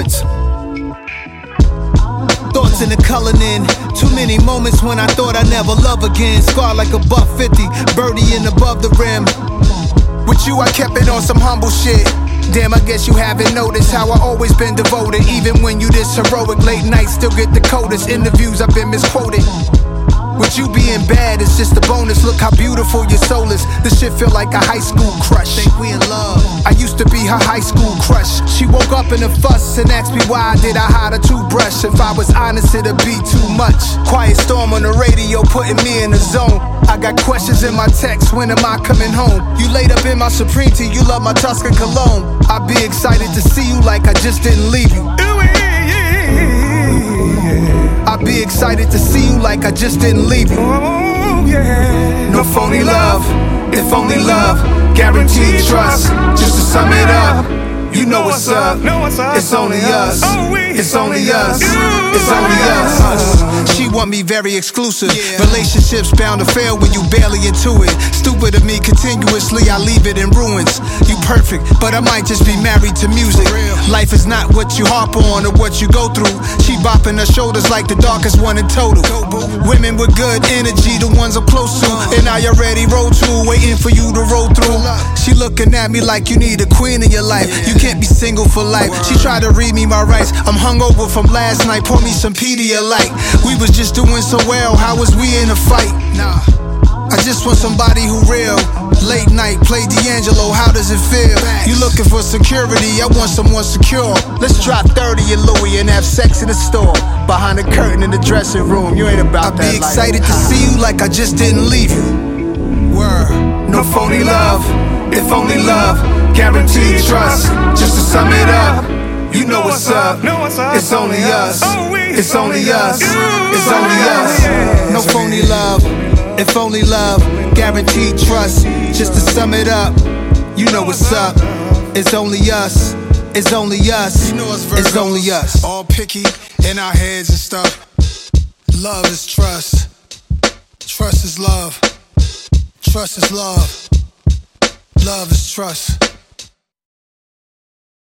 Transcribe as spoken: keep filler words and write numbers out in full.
moments. Thoughts in the coloring. Too many moments when I thought I'd never love again. Scarred like a buck fifty, birdieing above the rim. With you I kept it on some humble shit. Damn, I guess you haven't noticed how I always been devoted. Even when you this heroic, late nights still get the coldest. Interviews I've been misquoted. With you being bad, it's just a bonus. Look how beautiful your soul is. This shit feel like a high school crush. Think we in love. I used to be her high school crush. She woke up in a fuss and asked me why did I hide a toothbrush. If I was honest, it'd be too much. Quiet storm on the radio, putting me in the zone. I got questions in my text, when am I coming home? You laid up in my Supreme tea, you love my Tuscan cologne. I'd be excited to see you like I just didn't leave you. I'd be excited to see you like I just didn't leave you. Oh, yeah. No phony love, if only love, guaranteed trust. Just to sum it up, you know what's up. It's only us. It's only us. It's only us. She want me very exclusive. Relationships bound to fail when you barely into it. Stupid of me, continuously I leave it in ruins. You perfect, but I might just be married to music. Life is not what you harp on or what you go through. She bopping her shoulders like the darkest one in total. Women with good energy, the ones I'm close to, and I already roll to, waiting for you to roll through. She looking at me like you need a queen in your life. You can't be single for life. She tried to read me my rights. I'm hungover from last night. Pour me some Pedialyte. We was just doing so well. How was we in a fight? Nah. I just want somebody who real. Late night, play D'Angelo, how does it feel? You looking for security, I want someone secure. Let's drop thirty in Louis and have sex in the store. Behind the curtain in the dressing room, you ain't about that. I'd be excited to see you like I just didn't leave you. Word. No phony love, if only love, guaranteed trust. Just to sum it up, you know what's up. It's only us. It's only us. It's only us. No phony love, if only love, guaranteed trust. Just to sum it up, you know what's up. It's only us. It's only us. It's only us. All picky in our heads and stuff. Love is trust. Trust is love. Trust is love. Love is trust.